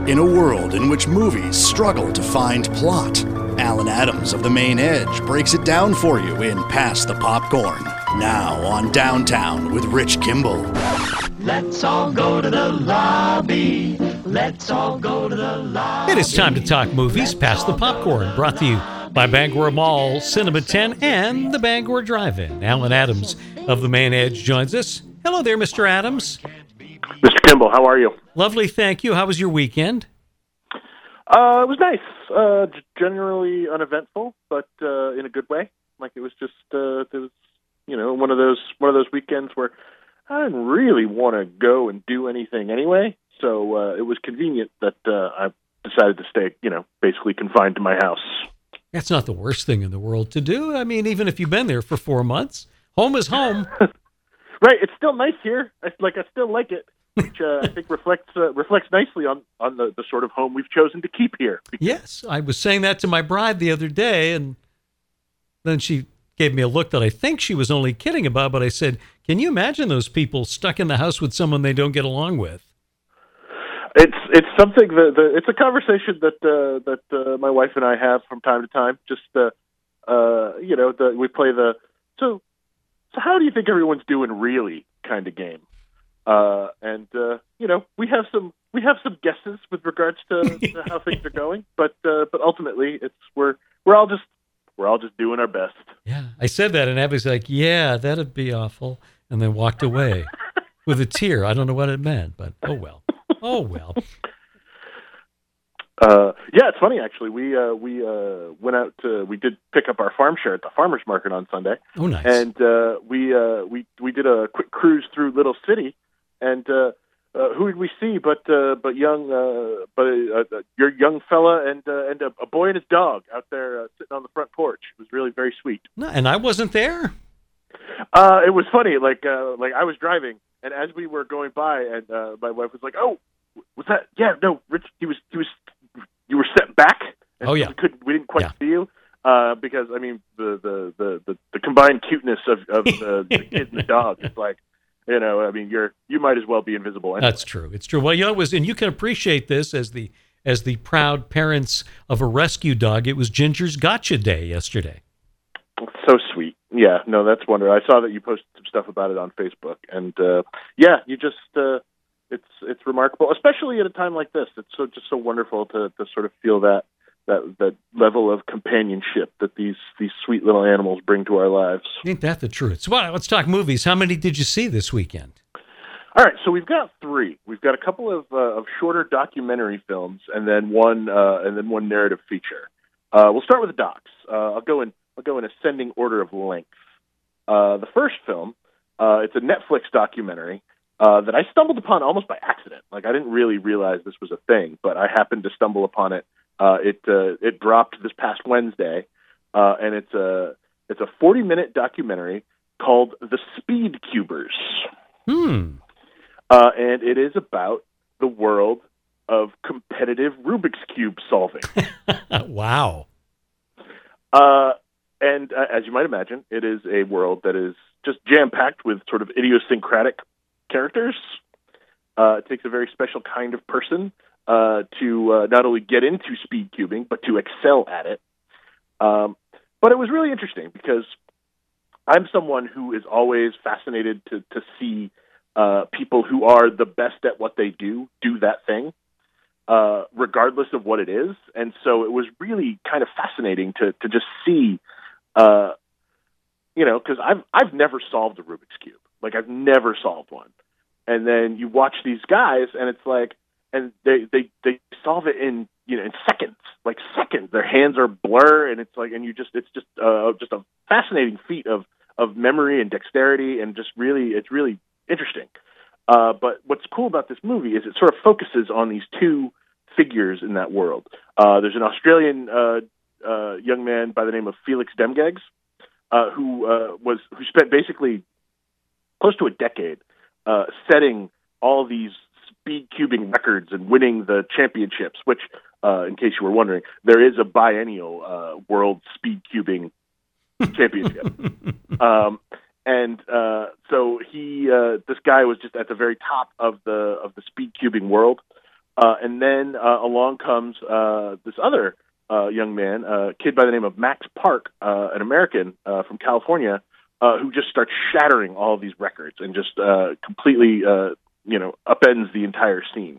In a world in which movies struggle to find plot, Alan Adams of The Main Edge breaks it down for you in Pass the Popcorn. Now on Downtown with Rich Kimball. Let's all go to the lobby. Let's all go to the lobby. It is time to talk movies. Pass the Popcorn, brought to you by Bangor Mall, Cinema 10, and the Bangor Drive-In. Alan Adams of The Main Edge joins us. Hello there, Mr. Adams. Mr. Kimball, how are you? Lovely, thank you. How was your weekend? It was nice. Generally uneventful, but in a good way. Like it was just, it was, one of those weekends where I didn't really want to go and do anything anyway. So it was convenient that I decided to stay, basically confined to my house. That's not the worst thing in the world to do. I mean, even if you've been there for 4 months, home is home. Right. It's still nice here. I still like it, which I think reflects nicely on the sort of home we've chosen to keep here. Yes, I was saying that to my bride the other day, and then she gave me a look that I think she was only kidding about, but I said, can you imagine those people stuck in the house with someone they don't get along with? It's something it's a conversation that my wife and I have from time to time. Just we play so how do you think everyone's doing really kind of game, and we have some guesses with regards to how things are going, but ultimately we're all just doing our best. Yeah, I said that, and Abby's like, "Yeah, that'd be awful," and then walked away with a tear. I don't know what it meant, but oh well. Oh well. Yeah, it's funny actually. We went out we did pick up our farm share at the farmers market on Sunday. Oh, nice. And we did a quick cruise through Little City, and who did we see but your young fella and a boy and his dog out there sitting on the front porch. It was really very sweet. No, and I wasn't there. It was funny. Like I was driving, and as we were going by, and my wife was like, "Oh, was that? Yeah, no, Rich. He was. You were set back. And oh yeah. We didn't quite see you because I mean the combined cuteness of the kid and the dog. It's like, I mean you might as well be invisible. Anyway. That's true. It's true. Well, and you can appreciate this as the proud parents of a rescue dog. It was Ginger's Gotcha Day yesterday. So sweet. Yeah, no, that's wonderful. I saw that you posted some stuff about it on Facebook, and you just it's remarkable, especially at a time like this. It's just so wonderful to sort of feel that level of companionship that these sweet little animals bring to our lives. Ain't that the truth? So let's talk movies. How many did you see this weekend? All right, so we've got 3. We've got a couple of shorter documentary films, and then one narrative feature. We'll start with the docs. I'll go in ascending order of length. The first film, it's a Netflix documentary that I stumbled upon almost by accident. Like I didn't really realize this was a thing, but I happened to stumble upon it. It dropped this past Wednesday, and it's a 40-minute documentary called The Speed Cubers. And it is about the world of competitive Rubik's Cube solving. Wow. And as you might imagine, it is a world that is just jam-packed with sort of idiosyncratic characters. It takes a very special kind of person to not only get into speed cubing, but to excel at it. But it was really interesting because I'm someone who is always fascinated to see people who are the best at what they do that thing, regardless of what it is. And so it was really kind of fascinating to just see, because I've never solved a Rubik's Cube. Like I've never solved one. And then you watch these guys, and it's like, and they solve it in seconds, like seconds. Their hands are blur, and it's like, and it's just a fascinating feat of memory and dexterity, and it's really interesting. But what's cool about this movie is it sort of focuses on these 2 figures in that world. There's an Australian young man by the name of Felix Demgegs, who spent basically close to a decade setting all these speed cubing records and winning the championships, which, in case you were wondering, there is a biennial world speed cubing championship. So this guy was just at the very top of the speed cubing world. And then along comes this other young man, a kid by the name of Max Park, an American from California, who just starts shattering all of these records and just completely, upends the entire scene.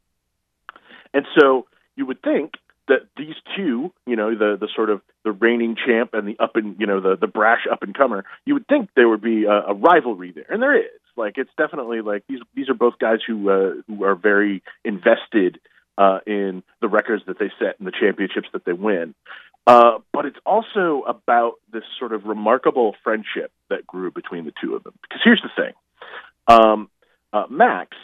And so you would think that these two, the sort of the reigning champ and the brash up and comer, you would think there would be a rivalry there, and there is. Like, it's definitely like these are both guys who are very invested in the records that they set and the championships that they win. But it's also about this sort of remarkable friendship that grew between the two of them. Because here's the thing: Max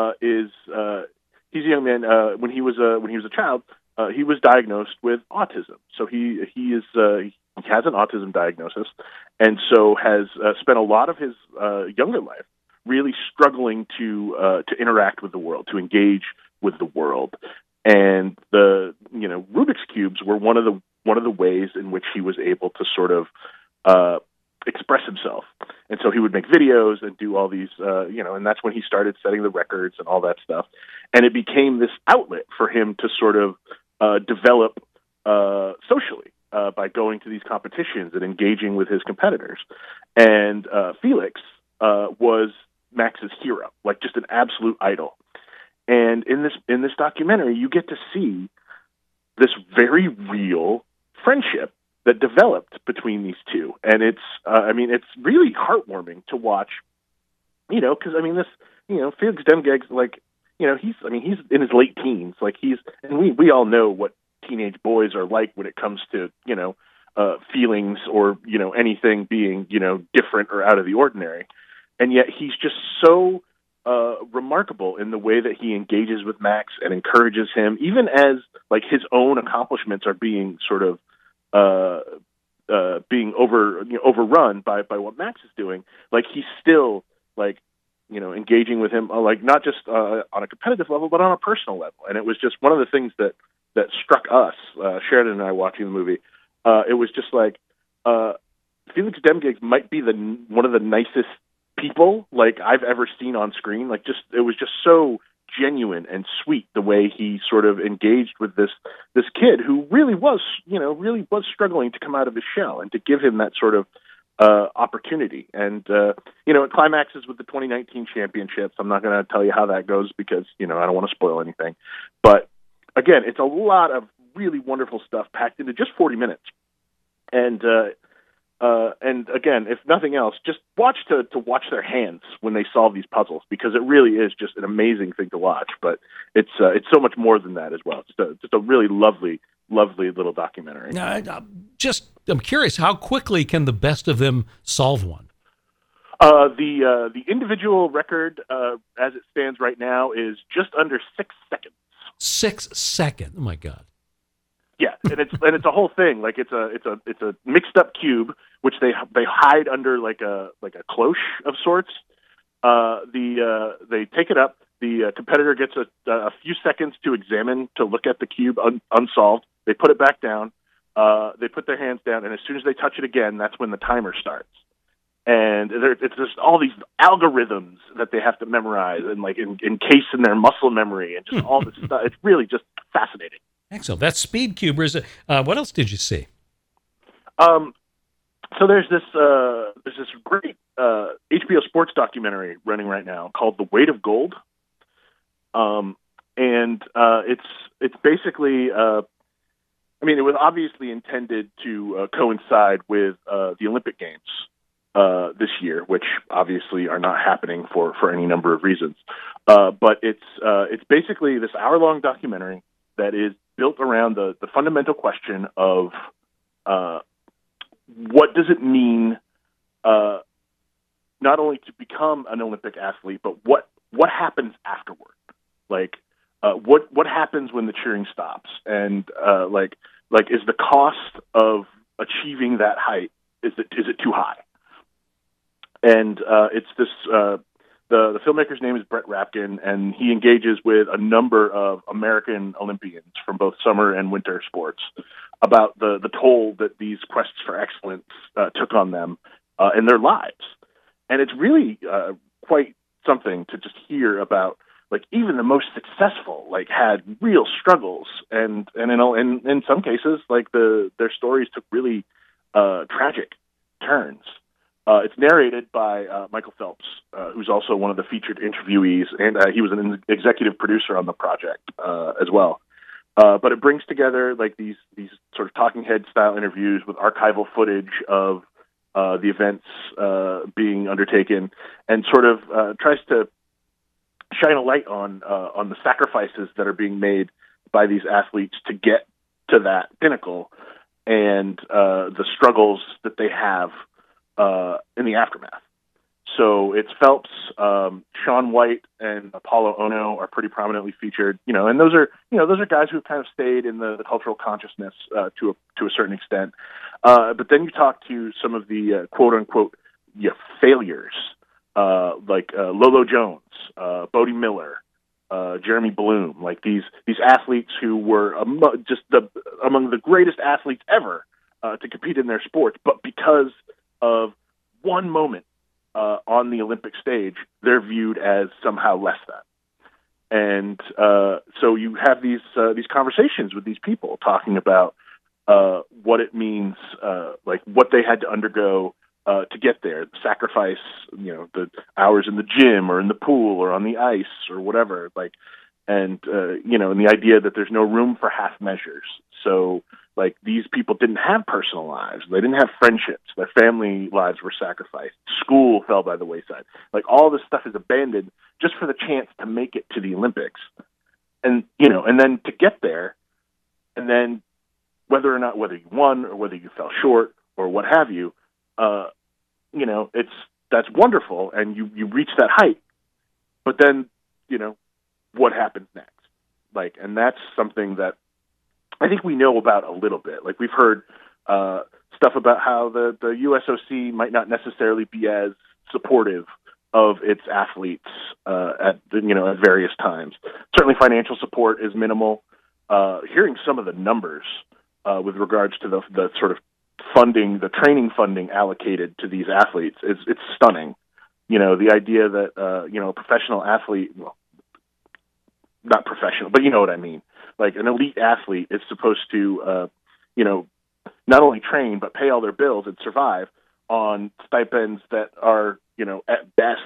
he's a young man. When he was a child, he was diagnosed with autism. So he has an autism diagnosis, and so has spent a lot of his younger life really struggling to interact with the world, to engage with the world. And the Rubik's cubes were one of the ways in which he was able to sort of express himself. And so he would make videos and do all these, and that's when he started setting the records and all that stuff. And it became this outlet for him to sort of develop socially by going to these competitions and engaging with his competitors. And Felix was Max's hero, like just an absolute idol. And in this documentary, you get to see this very real friendship that developed between these two, and it's really heartwarming to watch. Because Felix Demgeg, he's in his late teens, and we all know what teenage boys are like when it comes to feelings or anything being different or out of the ordinary, and yet he's just so remarkable in the way that he engages with Max and encourages him, even as his own accomplishments are being sort of being overrun by what Max is doing. He's still engaging with him, not just on a competitive level, but on a personal level. And it was just one of the things that struck us, Sheridan and I, watching the movie. It was just Felix Demgeg might be one of the nicest people I've ever seen on screen. It was just so genuine and sweet the way he sort of engaged with this kid who really was struggling to come out of his shell, and to give him that sort of opportunity. And it climaxes with the 2019 championships. I'm not going to tell you how that goes because I don't want to spoil anything. But again, it's a lot of really wonderful stuff packed into just 40 minutes. And again, if nothing else, just watch their hands when they solve these puzzles, because it really is just an amazing thing to watch. But it's so much more than that as well. It's just a really lovely little documentary. Now, I'm curious, how quickly can the best of them solve one? The individual record, as it stands right now, is just under 6 seconds. 6 seconds. Oh my God. Yeah, and it's a whole thing. It's a mixed up cube which they hide under like a cloche of sorts. They take it up. The competitor gets a few seconds to look at the cube unsolved. They put it back down. They put their hands down, and as soon as they touch it again, that's when the timer starts. And it's just all these algorithms that they have to memorize and encase in their muscle memory and just all this stuff. It's really just fascinating. Excellent. That's Speed Cubers. What else did you see? So there's this great HBO Sports documentary running right now called The Weight of Gold, and it's basically it was obviously intended to coincide with the Olympic Games this year, which obviously are not happening for any number of reasons. But it's basically this hour-long documentary that is built around the fundamental question of what does it mean not only to become an Olympic athlete, but what happens afterward? What happens when the cheering stops? And is the cost of achieving that height, is it too high? And it's this the filmmaker's name is Brett Rapkin, and he engages with a number of American Olympians from both summer and winter sports about the toll that these quests for excellence took on them in their lives. And it's really quite something to just hear about like even the most successful like had real struggles, and in some cases like their stories took really tragic turns. It's narrated by Michael Phelps, who's also one of the featured interviewees, and he was an executive producer on the project as well. But it brings together like these sort of talking head style interviews with archival footage of the events being undertaken, and sort of tries to shine a light on the sacrifices that are being made by these athletes to get to that pinnacle, and the struggles that they have in the aftermath. So it's Phelps, Shaun White, and Apollo Ono are pretty prominently featured. And those are guys who've kind of stayed in the cultural consciousness to a certain extent. But then you talk to some of the quote unquote failures, like Lolo Jones, Bodie Miller, Jeremy Bloom, like these athletes who were among the greatest athletes ever to compete in their sport, but because of one moment on the Olympic stage, they're viewed as somehow less than. And so you have these conversations with these people talking about what it means, like what they had to undergo to get there, the sacrifice, the hours in the gym or in the pool or on the ice or whatever, and the idea that there's no room for half measures. So like these people didn't have personal lives. They didn't have friendships. Their family lives were sacrificed. School fell by the wayside. Like all this stuff is abandoned just for the chance to make it to the Olympics. And then to get there, and then whether you won or whether you fell short or what have you, that's wonderful. And you reach that height, but then, what happens next? And that's something that I think we know about a little bit. Like we've heard stuff about how the USOC might not necessarily be as supportive of its athletes at various times. Certainly, financial support is minimal. Hearing some of the numbers with regards to the sort of funding, the training funding allocated to these athletes it's stunning. The idea that a professional athlete, well, not professional, but you know what I mean. Like an elite athlete is supposed to, not only train, but pay all their bills and survive on stipends that are, at best,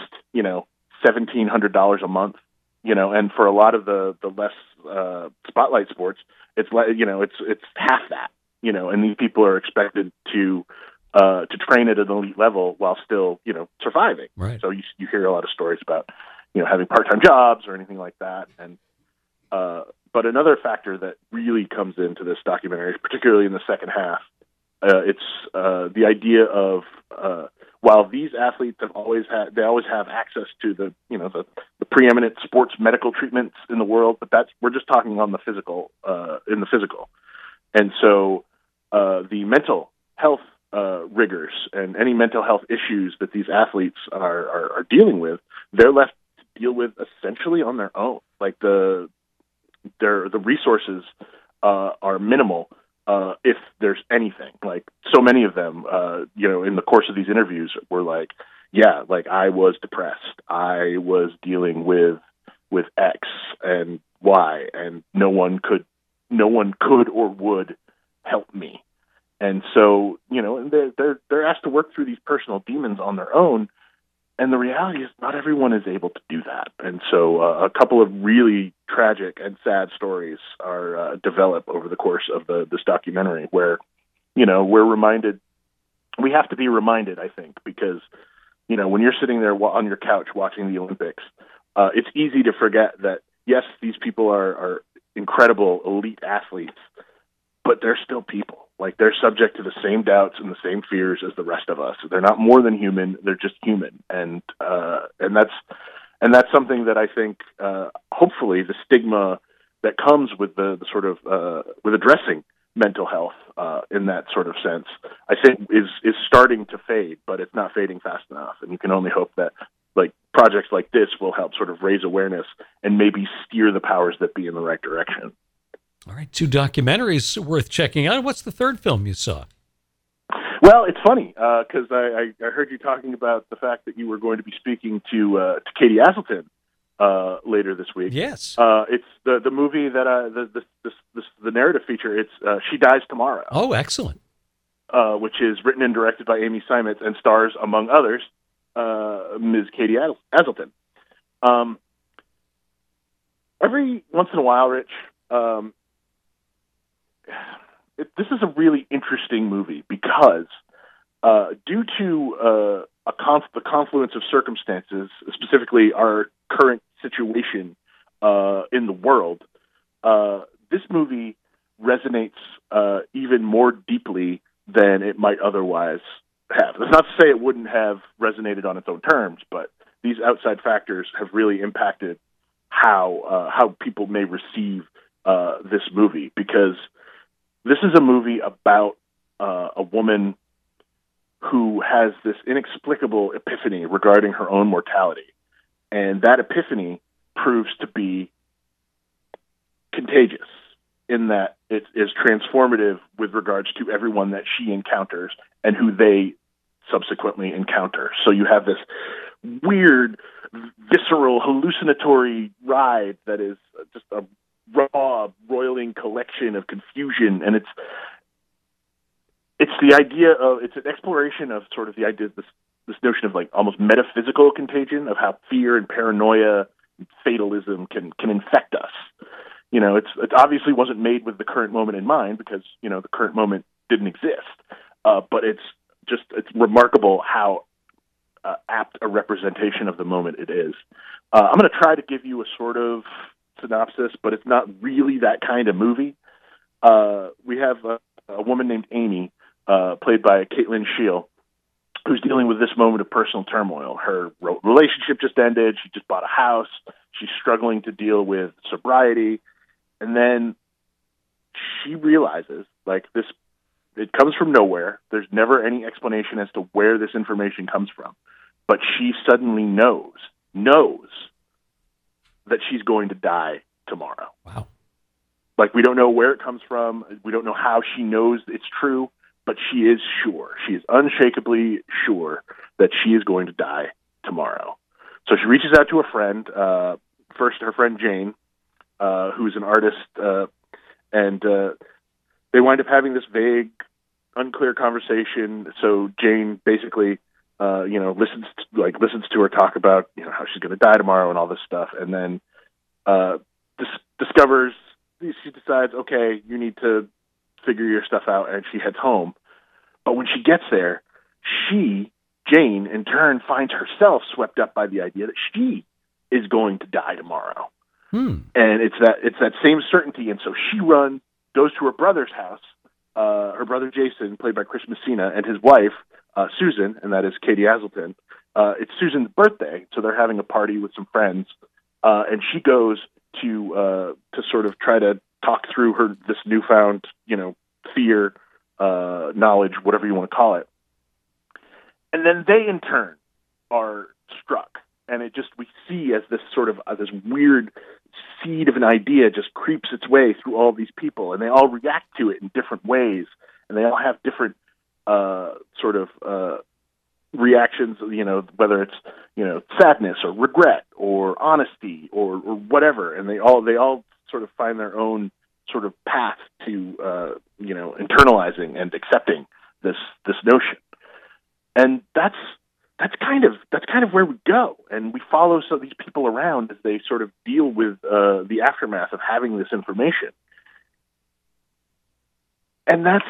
$1,700 a month, and for a lot of the less spotlight sports, it's it's half that, and these people are expected to train at an elite level while still, surviving. Right. So you hear a lot of stories about, having part-time jobs or anything like that. And, but another factor that really comes into this documentary, particularly in the second half, it's the idea of while these athletes always have access to the preeminent sports medical treatments in the world, but we're just talking on the physical, in the physical, and so the mental health rigors and any mental health issues that these athletes are dealing with, they're left to deal with essentially on their own. Like the resources are minimal, if there's anything. Like so many of them, in the course of these interviews were like, yeah, like I was depressed. I was dealing with X and Y, and no one could or would help me. And so, they're asked to work through these personal demons on their own. And the reality is not everyone is able to do that. And so a couple of really tragic and sad stories are developed over the course of this documentary where, we have to be reminded, I think, because, when you're sitting there on your couch watching the Olympics, it's easy to forget that, yes, these people are incredible elite athletes, but they're still people. Like they're subject to the same doubts and the same fears as the rest of us. They're not more than human; they're just human, and that's something that I think, hopefully, the stigma that comes with the sort of with addressing mental health in that sort of sense, I think is starting to fade, but it's not fading fast enough. And you can only hope that like projects like this will help sort of raise awareness and maybe steer the powers that be in the right direction. All right, 2 documentaries worth checking out. What's the third film you saw? Well, it's funny because I heard you talking about the fact that you were going to be speaking to Katie Aselton later this week. Yes. It's the movie that the narrative feature. It's She Dies Tomorrow. Oh, excellent. Which is written and directed by Amy Seimetz and stars, among others, Ms. Katie Aselton. Every once in a while, Rich, this is a really interesting movie because due to the confluence of circumstances, specifically our current situation in the world, this movie resonates even more deeply than it might otherwise have. That's not to say it wouldn't have resonated on its own terms, but these outside factors have really impacted how people may receive this movie, because this is a movie about a woman who has this inexplicable epiphany regarding her own mortality. And that epiphany proves to be contagious in that it is transformative with regards to everyone that she encounters and who they subsequently encounter. So you have this weird, visceral, hallucinatory ride that is just a raw, roiling collection of confusion, and it's the idea of, it's an exploration of sort of the idea, this notion of like almost metaphysical contagion, of how fear and paranoia and fatalism can infect us. You know, it obviously wasn't made with the current moment in mind, because, you know, the current moment didn't exist. But it's remarkable how apt a representation of the moment it is. I'm going to try to give you a sort of synopsis, but it's not really that kind of movie. We have a woman named Amy, played by Caitlin Scheel, who's dealing with this moment of personal turmoil. Her relationship just ended. She just bought a house. She's struggling to deal with sobriety. And then she realizes, like, it comes from nowhere. There's never any explanation as to where this information comes from. But she suddenly knows that she's going to die tomorrow. Wow. Like, we don't know where it comes from. We don't know how she knows it's true, but she is sure. She is unshakably sure that she is going to die tomorrow. So she reaches out to a friend, first her friend Jane, who's an artist, and they wind up having this vague, unclear conversation. So Jane basically, listens to her talk about, how she's going to die tomorrow and all this stuff, and then discovers, she decides, okay, you need to figure your stuff out, and she heads home. But when she gets there, Jane, in turn, finds herself swept up by the idea that she is going to die tomorrow. And it's that same certainty. And so she goes to her brother's house, her brother Jason, played by Chris Messina, and his wife, Susan, and that is Katie Aselton. It's Susan's birthday, so they're having a party with some friends. And she goes to sort of try to talk through this newfound, fear, knowledge, whatever you want to call it. And then they, in turn, are struck. And we see as this sort of this weird seed of an idea just creeps its way through all these people, and they all react to it in different ways, and they all have different reactions. Whether it's sadness or regret or honesty or whatever, and they all sort of find their own sort of path to internalizing and accepting this notion, and that's kind of where we go, and we follow some of these people around as they sort of deal with the aftermath of having this information, and that's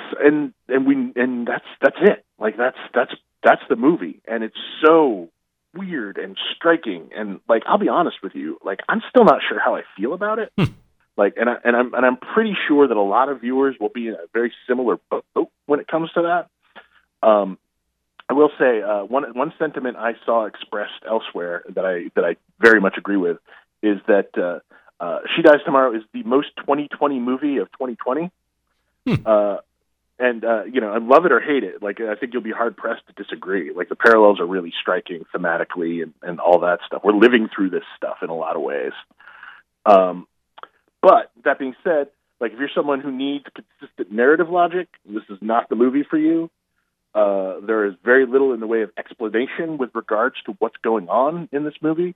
it. Like that's the movie, and it's so weird and striking, and like, I'll be honest with you, like, I'm still not sure how I feel about it. Like, and I'm pretty sure that a lot of viewers will be in a very similar boat when it comes to that. I will say one sentiment I saw expressed elsewhere that I very much agree with is that She Dies Tomorrow is the most 2020 movie of 2020. I love it or hate it. Like, I think you'll be hard pressed to disagree. Like, the parallels are really striking thematically and all that stuff. We're living through this stuff in a lot of ways. But that being said, like, if you're someone who needs consistent narrative logic, this is not the movie for you. There is very little in the way of explanation with regards to what's going on in this movie.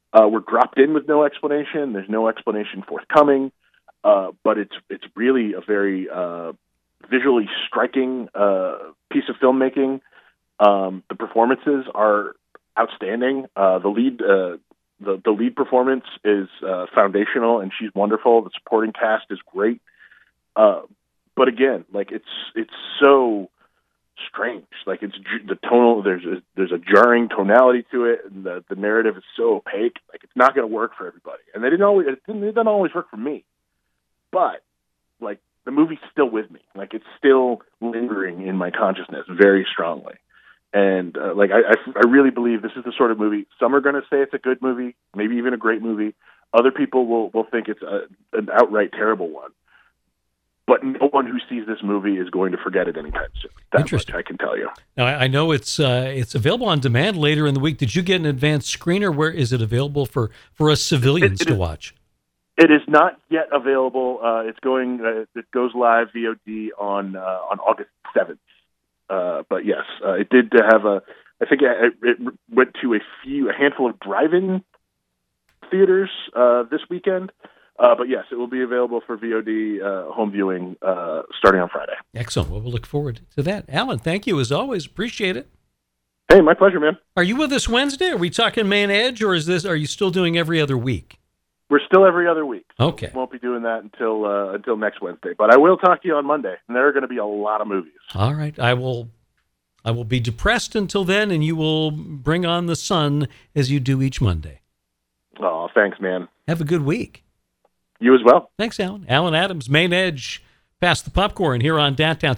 were dropped in with no explanation. There's no explanation forthcoming, but it's really a very visually striking piece of filmmaking. The performances are outstanding. The lead performance is foundational, and she's wonderful. The supporting cast is great. But again, like it's so strange. Like it's the tonal. There's a jarring tonality to it, and the narrative is so opaque. Like it's not going to work for everybody. And it didn't always work for me. But like the movie's still with me. Like it's still lingering in my consciousness very strongly. And like I really believe this is the sort of movie. Some are going to say it's a good movie, maybe even a great movie. Other people will think it's an outright terrible one. But no one who sees this movie is going to forget it anytime soon. That much I can tell you. Now, I know it's available on demand later in the week. Did you get an advanced screener? Where is it available for us civilians to watch? It is not yet available. It's going. It goes live VOD on August 7th. But yes, it did have I think it went to a handful of drive-in theaters this weekend. But yes, it will be available for VOD home viewing starting on Friday. Excellent. Well, we'll look forward to that. Alan, thank you as always. Appreciate it. Hey, my pleasure, man. Are you with us Wednesday? Are we talking Main Edge, or are you still doing every other week? We're still every other week. Okay. Won't be doing that until next Wednesday. But I will talk to you on Monday, and there are going to be a lot of movies. All right. I will be depressed until then, and you will bring on the sun as you do each Monday. Oh, thanks, man. Have a good week. You as well. Thanks, Alan. Alan Adams, Main Edge, Pass the Popcorn here on Downtown.